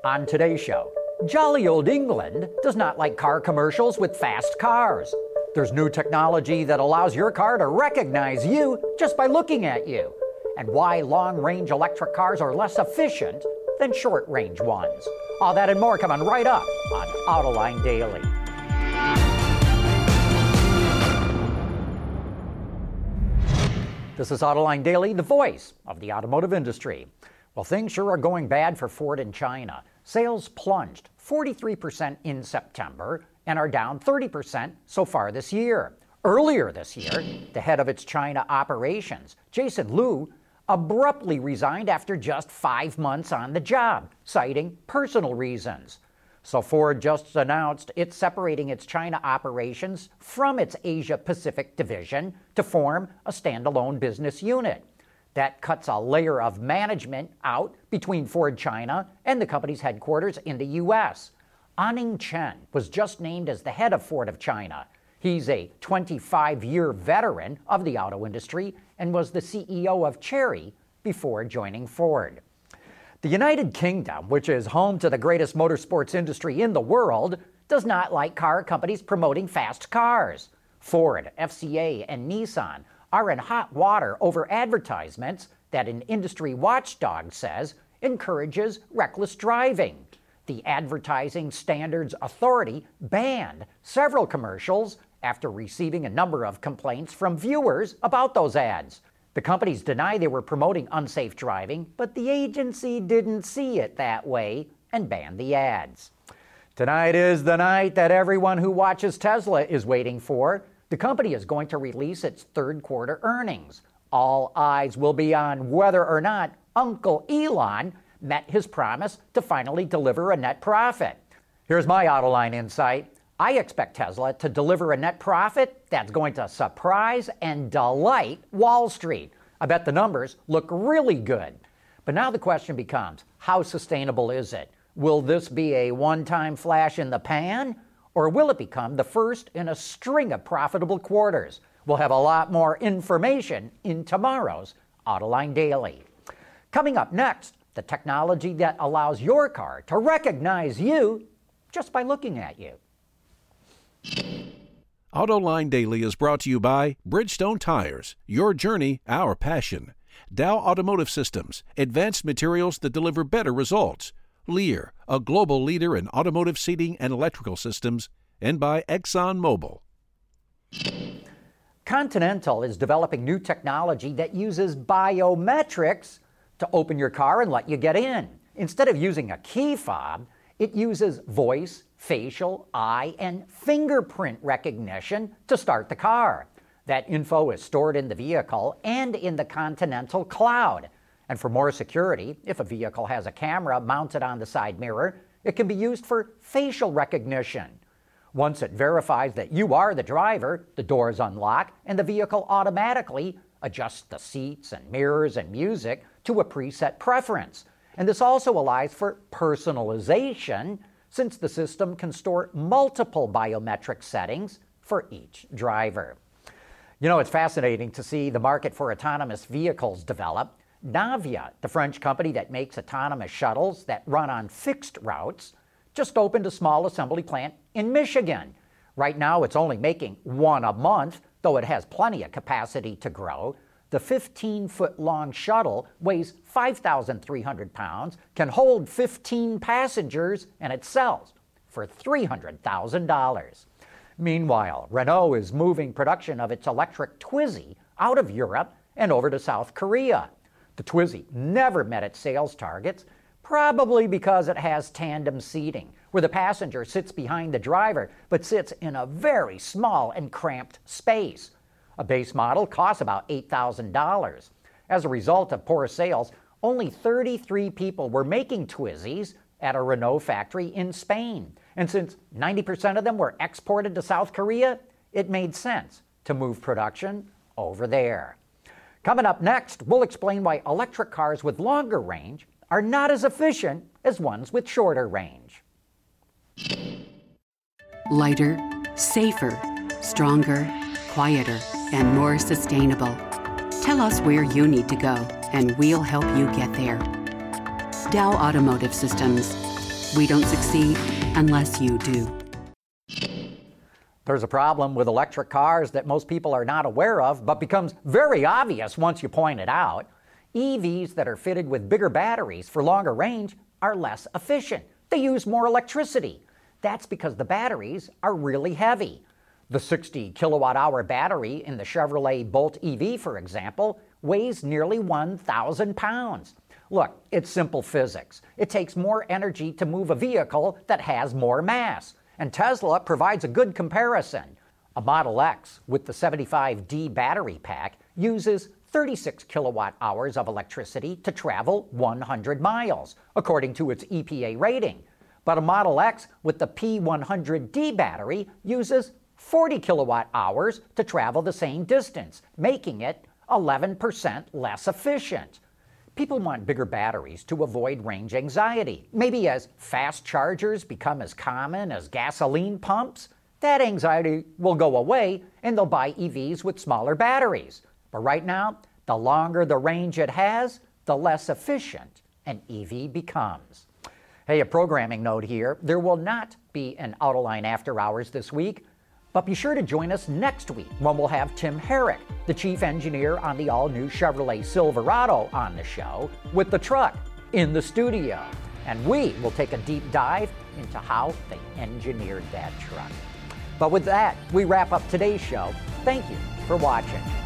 On today's show, jolly old England does not like car commercials with fast cars. There's new technology that allows your car to recognize you just by looking at you. And why long-range electric cars are less efficient than short-range ones. All that and more coming right up on Autoline Daily. This is Autoline Daily, the voice of the automotive industry. Well, things sure are going bad for Ford in China. Sales plunged 43% in September and are down 30% so far this year. Earlier this year, the head of its China operations, Jason Liu, abruptly resigned after just 5 months on the job, citing personal reasons. So Ford just announced it's separating its China operations from its Asia-Pacific division to form a standalone business unit. That cuts a layer of management out between Ford China and the company's headquarters in the U.S. Anning Chen was just named as the head of Ford of China. He's a 25-year veteran of the auto industry and was the CEO of Chery before joining Ford. The United Kingdom, which is home to the greatest motorsports industry in the world, does not like car companies promoting fast cars. Ford, FCA, and Nissan are in hot water over advertisements that an industry watchdog says encourages reckless driving. The Advertising Standards Authority banned several commercials after receiving a number of complaints from viewers about those ads. The companies deny they were promoting unsafe driving, but the agency didn't see it that way and banned the ads. Tonight is the night that everyone who watches Tesla is waiting for. The company is going to release its third quarter earnings. All eyes will be on whether or not Uncle Elon met his promise to finally deliver a net profit. Here's my Autoline insight. I expect Tesla to deliver a net profit that's going to surprise and delight Wall Street. I bet the numbers look really good. But now the question becomes, how sustainable is it? Will this be a one-time flash in the pan? Or will it become the first in a string of profitable quarters? We'll have a lot more information in tomorrow's Autoline Daily. Coming up next, the technology that allows your car to recognize you just by looking at you. Autoline Daily is brought to you by Bridgestone Tires, your journey, our passion. Dow Automotive Systems, advanced materials that deliver better results. Lear, a global leader in automotive seating and electrical systems, and by ExxonMobil. Continental is developing new technology that uses biometrics to open your car and let you get in. Instead of using a key fob, it uses voice, facial, eye, and fingerprint recognition to start the car. That info is stored in the vehicle and in the Continental cloud. And for more security, if a vehicle has a camera mounted on the side mirror, it can be used for facial recognition. Once it verifies that you are the driver, the doors unlock and the vehicle automatically adjusts the seats and mirrors and music to a preset preference. And this also allows for personalization, since the system can store multiple biometric settings for each driver. You know, it's fascinating to see the market for autonomous vehicles develop. Navia, the French company that makes autonomous shuttles that run on fixed routes, just opened a small assembly plant in Michigan. Right now, it's only making one a month, though it has plenty of capacity to grow. The 15-foot-long shuttle weighs 5,300 pounds, can hold 15 passengers, and it sells for $300,000. Meanwhile, Renault is moving production of its electric Twizy out of Europe and over to South Korea. The Twizy never met its sales targets, probably because it has tandem seating, where the passenger sits behind the driver but sits in a very small and cramped space. A base model costs about $8,000. As a result of poor sales, only 33 people were making Twizys at a Renault factory in Spain. And since 90% of them were exported to South Korea, it made sense to move production over there. Coming up next, we'll explain why electric cars with longer range are not as efficient as ones with shorter range. Lighter, safer, stronger, quieter, and more sustainable. Tell us where you need to go, and we'll help you get there. Dow Automotive Systems. We don't succeed unless you do. There's a problem with electric cars that most people are not aware of, but becomes very obvious once you point it out. EVs that are fitted with bigger batteries for longer range are less efficient. They use more electricity. That's because the batteries are really heavy. The 60 kilowatt-hour battery in the Chevrolet Bolt EV, for example, weighs nearly 1,000 pounds. Look, it's simple physics. It takes more energy to move a vehicle that has more mass. And Tesla provides a good comparison. A Model X with the 75D battery pack uses 36 kilowatt hours of electricity to travel 100 miles, according to its EPA rating. But a Model X with the P100D battery uses 40 kilowatt hours to travel the same distance, making it 11% less efficient. People want bigger batteries to avoid range anxiety. Maybe as fast chargers become as common as gasoline pumps, that anxiety will go away and they'll buy EVs with smaller batteries. But right now, the longer the range it has, the less efficient an EV becomes. Hey, a programming note here. There will not be an Autoline After Hours this week, but be sure to join us next week when we'll have Tim Herrick, the chief engineer on the all-new Chevrolet Silverado, on the show with the truck in the studio. And we will take a deep dive into how they engineered that truck. But with that, we wrap up today's show. Thank you for watching.